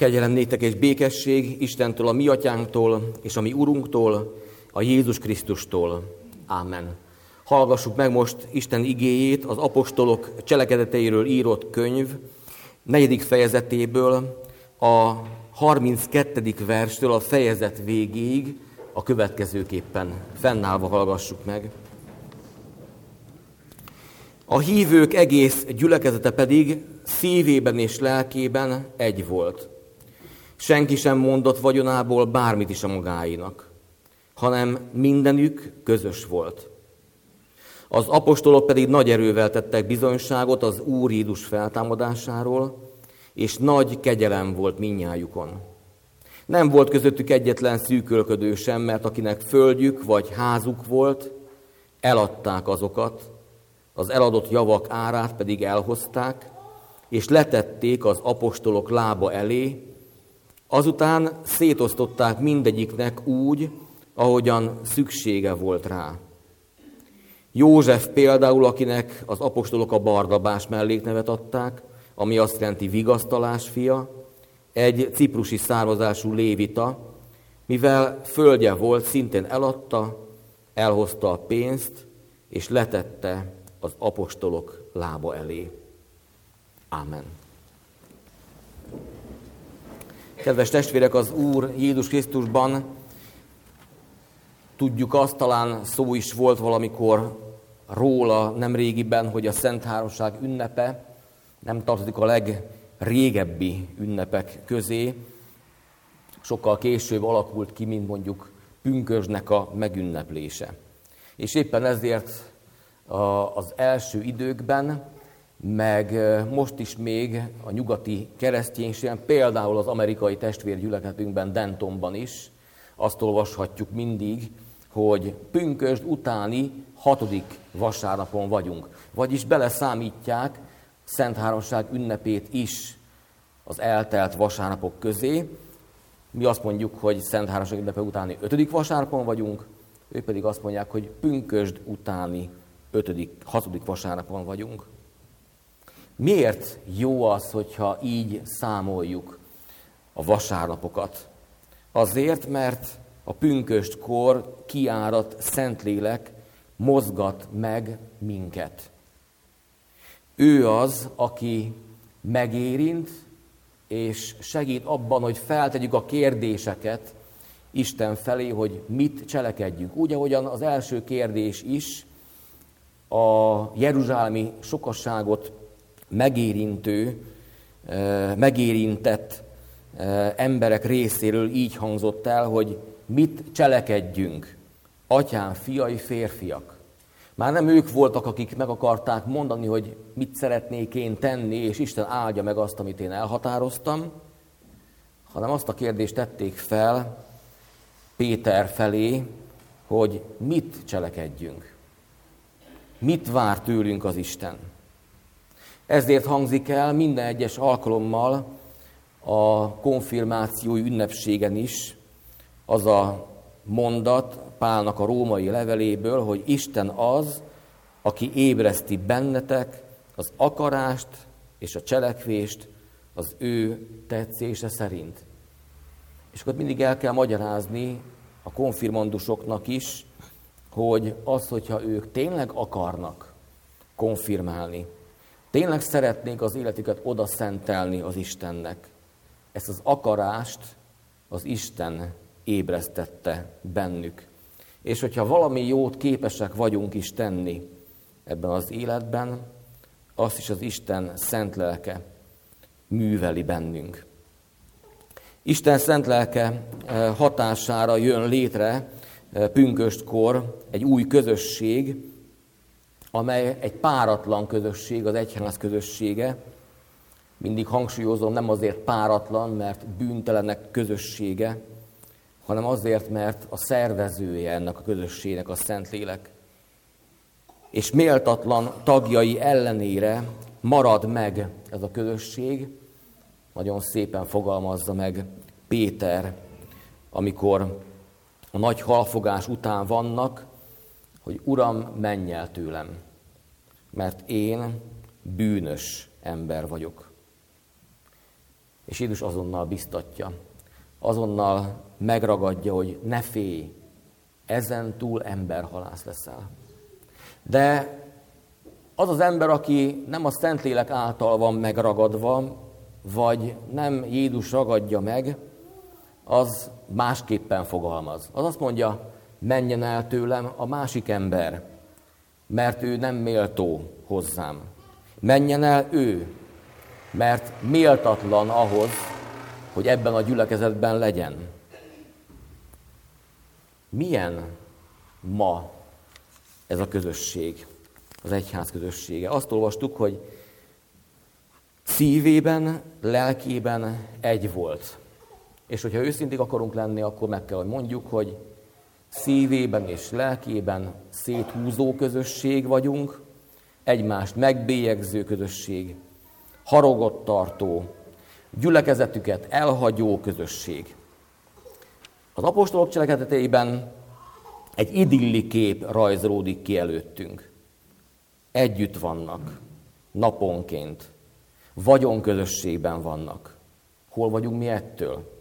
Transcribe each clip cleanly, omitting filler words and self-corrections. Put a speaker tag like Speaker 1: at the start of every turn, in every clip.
Speaker 1: Kegyelem néktek és békesség Istentől, a mi atyánktól, és a mi Urunktól, a Jézus Krisztustól. Ámen. Hallgassuk meg most Isten igéjét az apostolok cselekedeteiről írott könyv 4. fejezetéből, a 32. verstől a fejezet végéig a következőképpen. Fennállva hallgassuk meg. A hívők egész gyülekezete pedig szívében és lelkében egy volt. Senki sem mondott vagyonából bármit is a magáinak, hanem mindenük közös volt. Az apostolok pedig nagy erővel tettek bizonyságot az Úr Jézus feltámadásáról, és nagy kegyelem volt mindnyájukon. Nem volt közöttük egyetlen szűkölködő sem, mert akinek földjük vagy házuk volt, eladták azokat, az eladott javak árát pedig elhozták, és letették az apostolok lába elé, azután szétosztották mindegyiknek úgy, ahogyan szüksége volt rá. József például, akinek az apostolok a Barnabás melléknevet adták, ami azt jelenti vigasztalás fia, egy ciprusi származású lévita, mivel földje volt, szintén eladta, elhozta a pénzt, és letette az apostolok lába elé. Ámen. Kedves testvérek, az Úr Jézus Krisztusban tudjuk azt, talán szó is volt valamikor róla nemrégiben, hogy a Szent Háromság ünnepe nem tartozik a legrégebbi ünnepek közé. Sokkal később alakult ki, mint mondjuk pünkösdnek a megünneplése. És éppen ezért az első időkben, meg most is még a nyugati kereszténységen, például az amerikai testvérgyülekezetünkben, Dentonban is, azt olvashatjuk mindig, hogy pünkösd utáni 6. vasárnapon vagyunk. Vagyis beleszámítják Szent Háromság ünnepét is az eltelt vasárnapok közé. Mi azt mondjuk, hogy Szent Háromság ünnepe utáni 5. vasárnapon vagyunk, ők pedig azt mondják, hogy pünkösd utáni 6. vasárnapon vagyunk. Miért jó az, hogyha így számoljuk a vasárnapokat? Azért, mert a pünkösdkor kiárat Szentlélek mozgat meg minket. Ő az, aki megérint, és segít abban, hogy feltegyük a kérdéseket Isten felé, hogy mit cselekedjünk. Úgy, ahogyan az első kérdés is a jeruzsálemi sokasságot megérintett emberek részéről így hangzott el, hogy mit cselekedjünk, atyám, fiai, férfiak. Már nem ők voltak, akik meg akarták mondani, hogy mit szeretnék én tenni, és Isten áldja meg azt, amit én elhatároztam, hanem azt a kérdést tették fel Péter felé, hogy mit cselekedjünk. Mit vár tőlünk az Isten? Ezért hangzik el minden egyes alkalommal a konfirmációi ünnepségen is az a mondat Pálnak a római leveléből, hogy Isten az, aki ébreszti bennetek az akarást és a cselekvést az ő tetszése szerint. És akkor mindig el kell magyarázni a konfirmandusoknak is, hogy az, hogyha ők tényleg akarnak konfirmálni, tényleg szeretnék az életüket oda szentelni az Istennek, ezt az akarást az Isten ébresztette bennük. És hogyha valami jót képesek vagyunk is tenni ebben az életben, azt is az Isten szent lelke műveli bennünk. Isten szent lelke hatására jön létre pünköstkor egy új közösség, amely egy páratlan közösség, az egyház közössége. Mindig hangsúlyozom, nem azért páratlan, mert bűntelenek közössége, hanem azért, mert a szervezője ennek a közösségnek a Szentlélek. És méltatlan tagjai ellenére marad meg ez a közösség, nagyon szépen fogalmazza meg Péter, amikor a nagy halfogás után vannak, hogy Uram, menj el tőlem, mert én bűnös ember vagyok. És Jézus azonnal biztatja, azonnal megragadja, hogy ne félj, ezen túl emberhalász leszel. De az az ember, aki nem a Szentlélek által van megragadva, vagy nem Jézus ragadja meg, az másképpen fogalmaz. Az azt mondja, menjen el tőlem a másik ember, mert ő nem méltó hozzám. Menjen el ő, mert méltatlan ahhoz, hogy ebben a gyülekezetben legyen. Milyen ma ez a közösség, az egyház közössége? Azt olvastuk, hogy szívében, lelkében egy volt. És hogyha őszinték akarunk lenni, akkor meg kell, hogy mondjuk, hogy szívében és lelkében széthúzó közösség vagyunk, egymást megbélyegző közösség, haragot tartó, gyülekezetüket elhagyó közösség. Az apostolok cselekedeteiben egy idilli kép rajzolódik ki előttünk. Együtt vannak, naponként, vagyonközösségben vannak. Hol vagyunk mi ettől?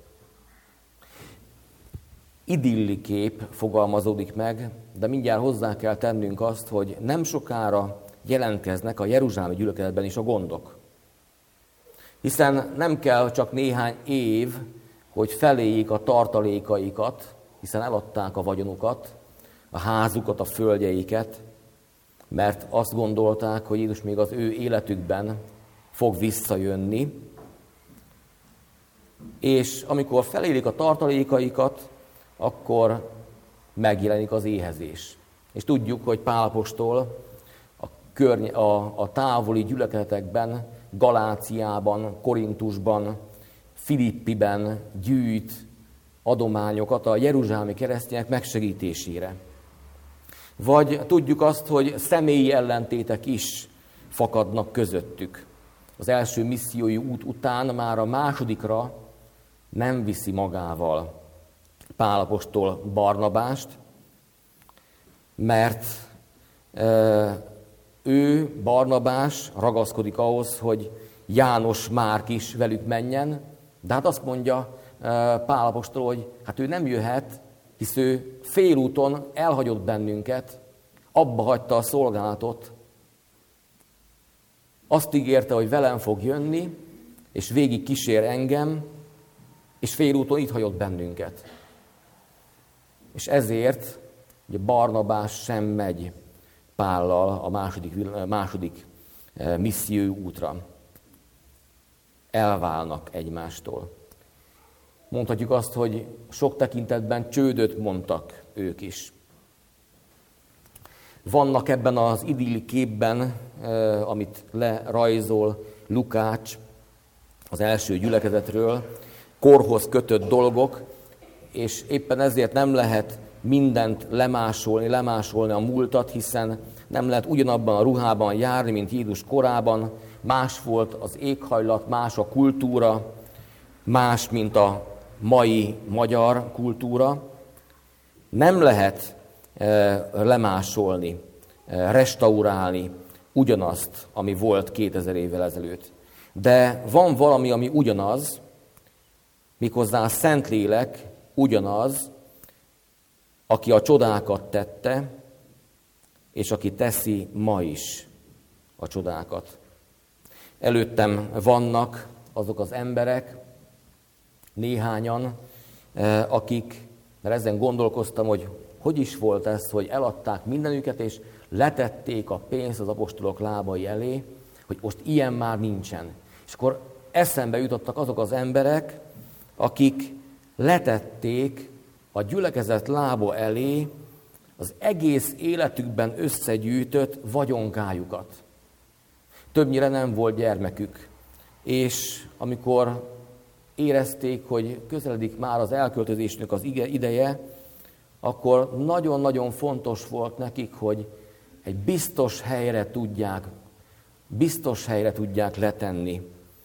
Speaker 1: Idilli kép fogalmazódik meg, de mindjárt hozzá kell tennünk azt, hogy nem sokára jelentkeznek a jeruzsálemi gyülekezetben is a gondok. Hiszen nem kell csak néhány év, hogy feléjék a tartalékaikat, hiszen eladták a vagyonukat, a házukat, a földjeiket, mert azt gondolták, hogy Jézus még az ő életükben fog visszajönni. És amikor felélik a tartalékaikat, akkor megjelenik az éhezés. És tudjuk, hogy Pál apostol a távoli gyülekezetekben, Galáciában, Korintusban, Filippiben gyűjt adományokat a jeruzsálemi keresztények megsegítésére. Vagy tudjuk azt, hogy személyi ellentétek is fakadnak közöttük. Az első missziói út után már a másodikra nem viszi magával Pál apostol Barnabást, mert ő, Barnabás ragaszkodik ahhoz, hogy János Márk is velük menjen, de hát azt mondja Pál apostol, hogy hát ő nem jöhet, hisz ő félúton elhagyott bennünket, abba hagyta a szolgálatot. Azt ígérte, hogy velem fog jönni, és végig kísér engem, és félúton itt hagyott bennünket. És ezért ugye Barnabás sem megy Pállal a második misszió útra. Elválnak egymástól. Mondhatjuk azt, hogy sok tekintetben csődöt mondtak ők is. Vannak ebben az idilli képben, amit lerajzol Lukács az első gyülekezetről, korhoz kötött dolgok, és éppen ezért nem lehet mindent lemásolni a múltat, hiszen nem lehet ugyanabban a ruhában járni, mint Jézus korában. Más volt az éghajlat, más a kultúra, más, mint a mai magyar kultúra. Nem lehet lemásolni, restaurálni ugyanazt, ami volt 2000 évvel ezelőtt. De van valami, ami ugyanaz, méghozzá a Szentlélek ugyanaz, aki a csodákat tette, és aki teszi ma is a csodákat. Előttem vannak azok az emberek, néhányan, akik, mert ezen gondolkoztam, hogy is volt ez, hogy eladták mindenüket, és letették a pénzt az apostolok lábai elé, hogy most ilyen már nincsen. És akkor eszembe jutottak azok az emberek, akik letették a gyülekezet lába elé az egész életükben összegyűjtött vagyonkájukat. Többnyire nem volt gyermekük, és amikor érezték, hogy közeledik már az elköltözésnek az ideje, akkor nagyon-nagyon fontos volt nekik, hogy egy biztos helyre tudják letenni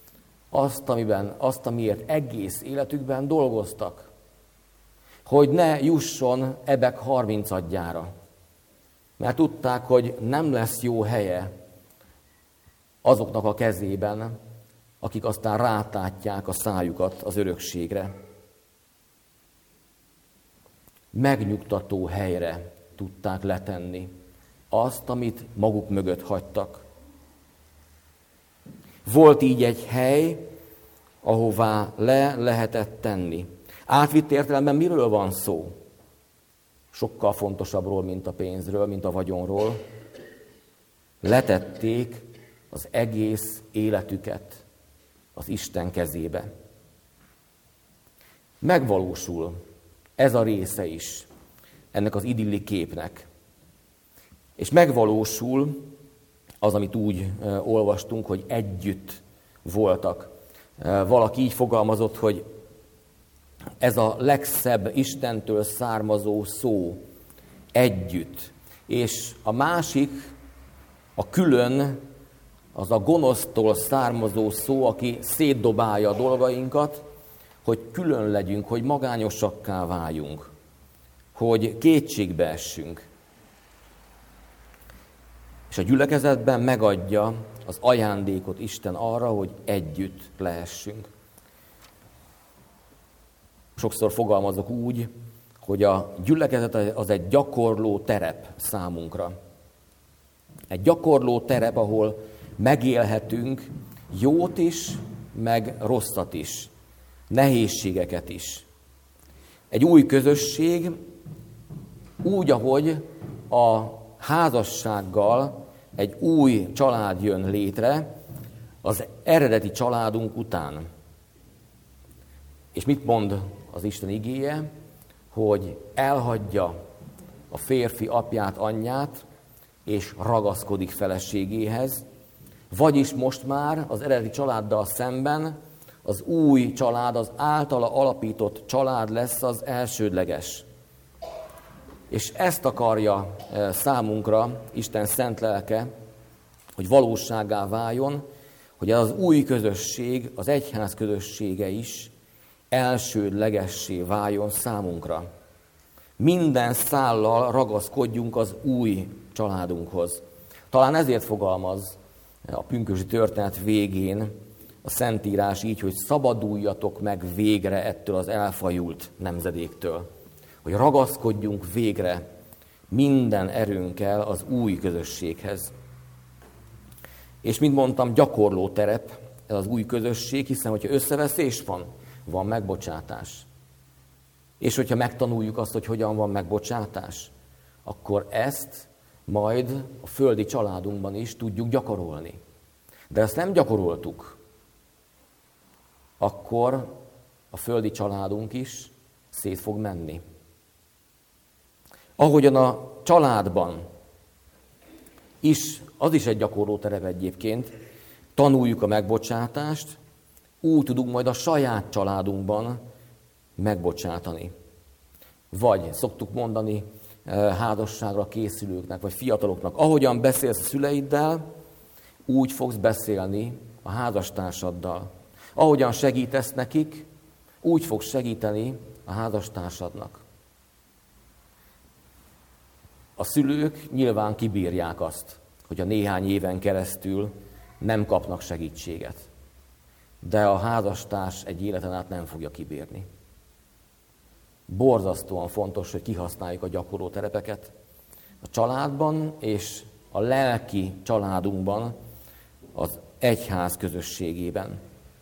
Speaker 1: azt, amiért egész életükben dolgoztak. Hogy ne jusson ebek 30-adjára. Mert tudták, hogy nem lesz jó helye azoknak a kezében, akik aztán rátátják a szájukat az örökségre. Megnyugtató helyre tudták letenni azt, amit maguk mögött hagytak. Volt így egy hely, ahová le lehetett tenni. Átvitt értelemben miről van szó? Sokkal fontosabbról, mint a pénzről, mint a vagyonról. Letették az egész életüket az Isten kezébe. Megvalósul ez a része is ennek az idilli képnek. És megvalósul az, amit úgy olvastunk, hogy együtt voltak. Valaki így fogalmazott, hogy ez a legszebb Istentől származó szó, együtt. És a másik, a külön, az a gonosztól származó szó, aki szétdobálja a dolgainkat, hogy külön legyünk, hogy magányosakká váljunk, hogy kétségbe essünk. És a gyülekezetben megadja az ajándékot Isten arra, hogy együtt lehessünk. Sokszor fogalmazok úgy, hogy a gyülekezet az egy gyakorló terep számunkra. Egy gyakorló terep, ahol megélhetünk jót is, meg rosszat is, nehézségeket is. Egy új közösség, úgy, ahogy a házassággal egy új család jön létre az eredeti családunk után. És mit mond az Isten igéje? Hogy elhagyja a férfi apját, anyját, és ragaszkodik feleségéhez, vagyis most már az eredeti családdal szemben az új család, az általa alapított család lesz az elsődleges. És ezt akarja számunkra Isten szent lelke, hogy valósággá váljon, hogy az új közösség, az egyház közössége is elsődlegessé váljon számunkra. Minden szállal ragaszkodjunk az új családunkhoz. Talán ezért fogalmaz a pünkösdi történet végén a Szentírás így, hogy szabaduljatok meg végre ettől az elfajult nemzedéktől. Hogy ragaszkodjunk végre minden erőnkkel az új közösséghez. És mint mondtam, gyakorló terep ez az új közösség, hiszen hogyha összeveszés van megbocsátás. És hogyha megtanuljuk azt, hogy hogyan van megbocsátás, akkor ezt majd a földi családunkban is tudjuk gyakorolni. De ezt nem gyakoroltuk, akkor a földi családunk is szét fog menni. Ahogyan a családban is, az is egy gyakorló terep egyébként, tanuljuk a megbocsátást, úgy tudunk majd a saját családunkban megbocsátani. Vagy szoktuk mondani házasságra készülőknek, vagy fiataloknak, ahogyan beszélsz a szüleiddel, úgy fogsz beszélni a házastársaddal. Ahogyan segítesz nekik, úgy fogsz segíteni a házastársadnak. A szülők nyilván kibírják azt, hogy a néhány éven keresztül nem kapnak segítséget. De a házastárs egy életen át nem fogja kibírni. Borzasztóan fontos, hogy kihasználjuk a gyakorló terepeket a családban és a lelki családunkban, az egyház közösségében.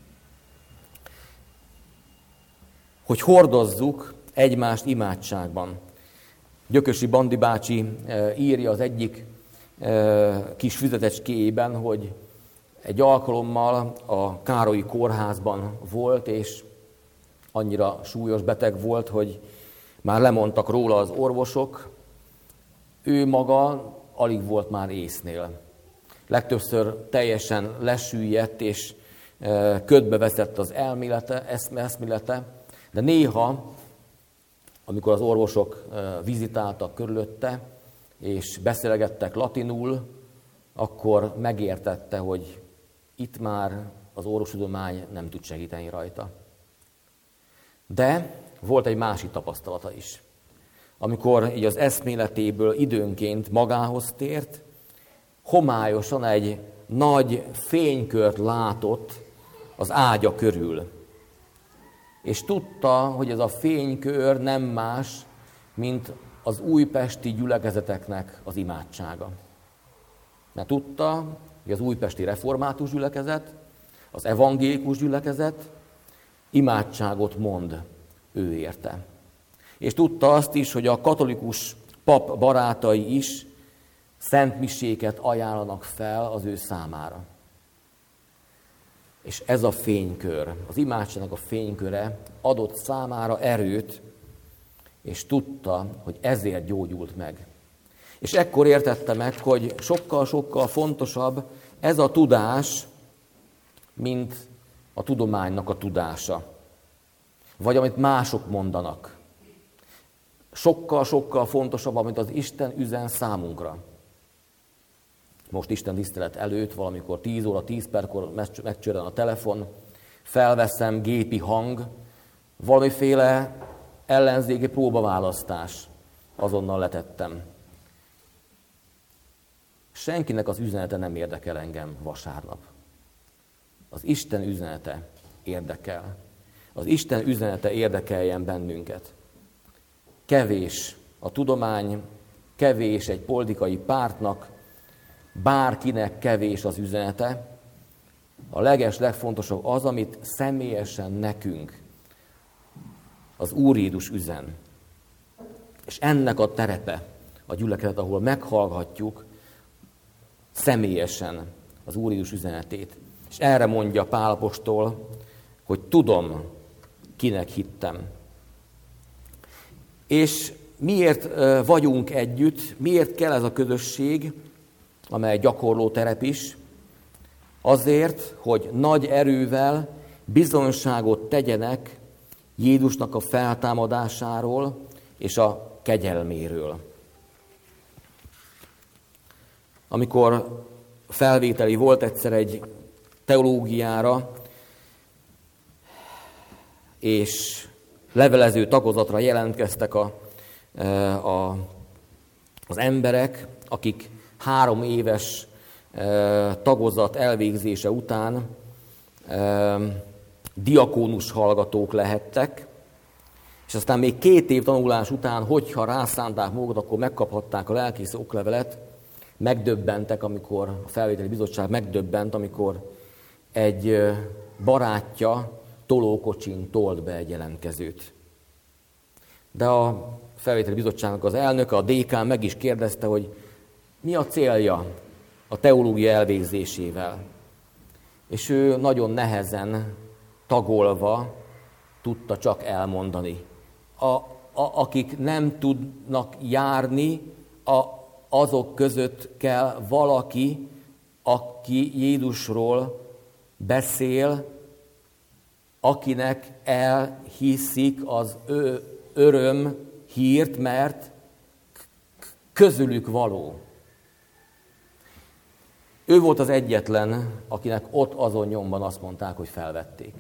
Speaker 1: Hogy hordozzuk egymást imádságban. Gyökösi Bandi bácsi írja az egyik kis füzetecskéjében, hogy egy alkalommal a Károlyi kórházban volt, és annyira súlyos beteg volt, hogy már lemondtak róla az orvosok. Ő maga alig volt már észnél. Legtöbbször teljesen lesüllyedt, és ködbe veszett az eszmélete, de néha, amikor az orvosok vizitáltak körülötte, és beszélgettek latinul, akkor megértette, hogy itt már az orvostudomány nem tud segíteni rajta. De volt egy másik tapasztalata is. Amikor így az eszméletéből időnként magához tért, homályosan egy nagy fénykört látott az ágya körül. És tudta, hogy ez a fénykör nem más, mint az újpesti gyülekezeteknek az imádsága. Mert tudta, hogy az újpesti református gyülekezet, az evangélikus gyülekezet imádságot mond ő érte. És tudta azt is, hogy a katolikus pap barátai is szentmiséket ajánlanak fel az ő számára. És ez a fénykör, az imádságnak a fényköre adott számára erőt, és tudta, hogy ezért gyógyult meg. És ekkor értette meg, hogy sokkal-sokkal fontosabb ez a tudás, mint a tudománynak a tudása. Vagy amit mások mondanak. Sokkal-sokkal fontosabb, amit az Isten üzen számunkra. Most Isten tisztelet előtt, valamikor 10 óra, 10 perckor megcsörren a telefon, felveszem, gépi hang, valamiféle ellenzéki próbaválasztás. Azonnal letettem. Senkinek az üzenete nem érdekel engem vasárnap. Az Isten üzenete érdekel. Az Isten üzenete érdekeljen bennünket. Kevés a tudomány, kevés egy politikai pártnak, bárkinek kevés az üzenete. A legfontosabb az, amit személyesen nekünk az Úr Jézus üzen. És ennek a terepe a gyülekezet, ahol meghallgatjuk személyesen az Úr Jézus üzenetét. És erre mondja Pál apostol, hogy tudom, kinek hittem. És miért vagyunk együtt, miért kell ez a közösség, amely gyakorló terep is? Azért, hogy nagy erővel bizonyságot tegyenek Jézusnak a feltámadásáról és a kegyelméről. Amikor felvételi volt egyszer egy teológiára, és levelező tagozatra jelentkeztek az emberek, akik 3 éves tagozat elvégzése után diakónus hallgatók lehettek, és aztán még 2 év tanulás után, hogyha rászánták magukat, akkor megkaphatták a lelkész oklevelet. Megdöbbentek, amikor a felvételi bizottság megdöbbent, amikor egy barátja tolókocsin tolt be egy jelentkezőt. De a felvételi bizottságnak az elnöke, a dékán meg is kérdezte, hogy mi a célja a teológia elvégzésével. És ő nagyon nehezen, tagolva tudta csak elmondani. Akik nem tudnak járni, azok között kell valaki, aki Jézusról beszél, akinek elhiszik az öröm hírt, mert közülük való. Ő volt az egyetlen, akinek ott azon nyomban azt mondták, hogy felvették.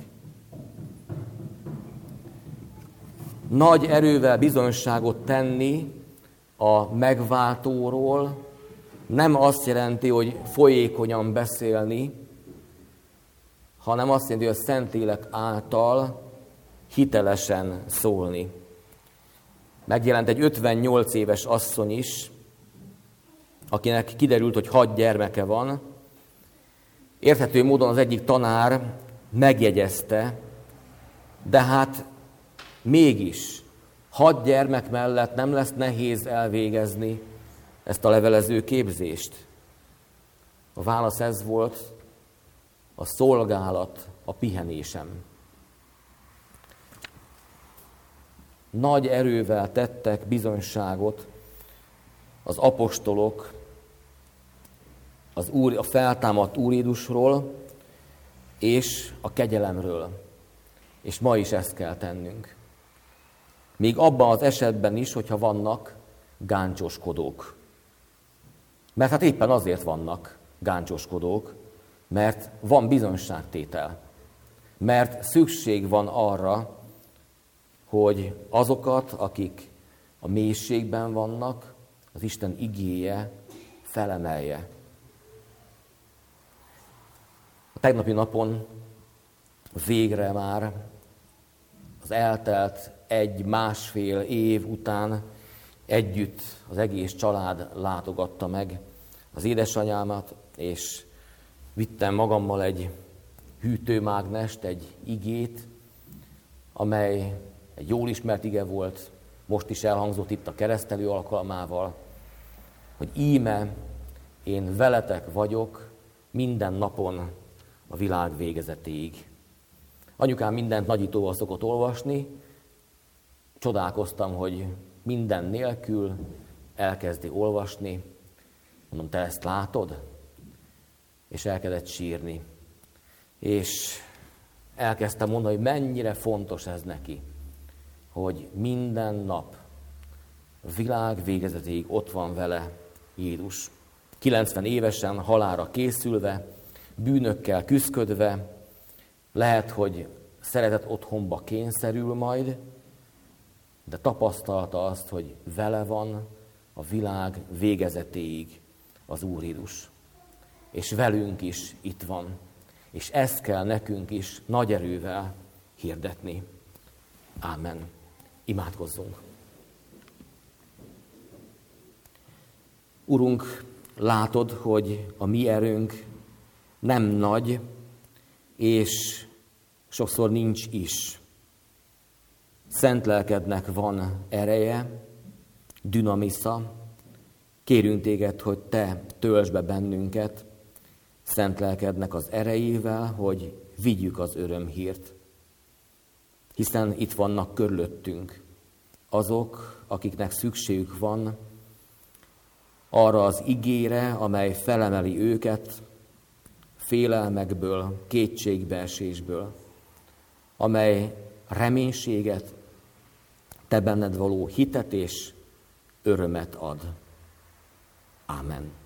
Speaker 1: Nagy erővel bizonyságot tenni a megváltóról nem azt jelenti, hogy folyékonyan beszélni, hanem azt jelenti, hogy a Szentlélek által hitelesen szólni. Megjelent egy 58 éves asszony is, akinek kiderült, hogy 6 gyermeke van. Érthető módon az egyik tanár megjegyezte, de hát mégis 6 gyermek mellett nem lesz nehéz elvégezni ezt a levelező képzést. A válasz ez volt: a szolgálat a pihenésem. Nagy erővel tettek bizonyságot az apostolok a feltámadt Úr Jézusról és a kegyelemről. És ma is ezt kell tennünk. Még abban az esetben is, hogyha vannak gáncsoskodók. Mert hát éppen azért vannak gáncsoskodók, mert van bizonyságtétel. Mert szükség van arra, hogy azokat, akik a mélységben vannak, az Isten igéje felemelje. A tegnapi napon végre már az eltelt 1-1,5 év után együtt az egész család látogatta meg az édesanyámat, és vittem magammal egy hűtőmágnest, egy igét, amely egy jól ismert ige volt, most is elhangzott itt a keresztelő alkalmával, hogy íme én veletek vagyok minden napon a világ végezetéig. Anyukám mindent nagyítóval szokott olvasni, csodálkoztam, hogy minden nélkül elkezdi olvasni. Mondom, te ezt látod? És elkezdett sírni. És elkezdtem mondani, hogy mennyire fontos ez neki, hogy minden nap a világ végezetéig ott van vele Jézus. 90 évesen, halálra készülve, bűnökkel küszködve, lehet, hogy szeretett otthonba kényszerül majd, de tapasztalta azt, hogy vele van a világ végezetéig az Úr Jézus. És velünk is itt van. És ezt kell nekünk is nagy erővel hirdetni. Ámen. Imádkozzunk. Urunk, látod, hogy a mi erőnk nem nagy, és sokszor nincs is. Szent lelkednek van ereje, dinamisza. Kérünk téged, hogy te töltsd be bennünket szent lelkednek az erejével, hogy vigyük az örömhírt. Hiszen itt vannak körülöttünk azok, akiknek szükségük van arra az igére, amely felemeli őket félelmekből, kétségbeesésből, amely reménységet, te benned való hitet és örömet ad. Ámen.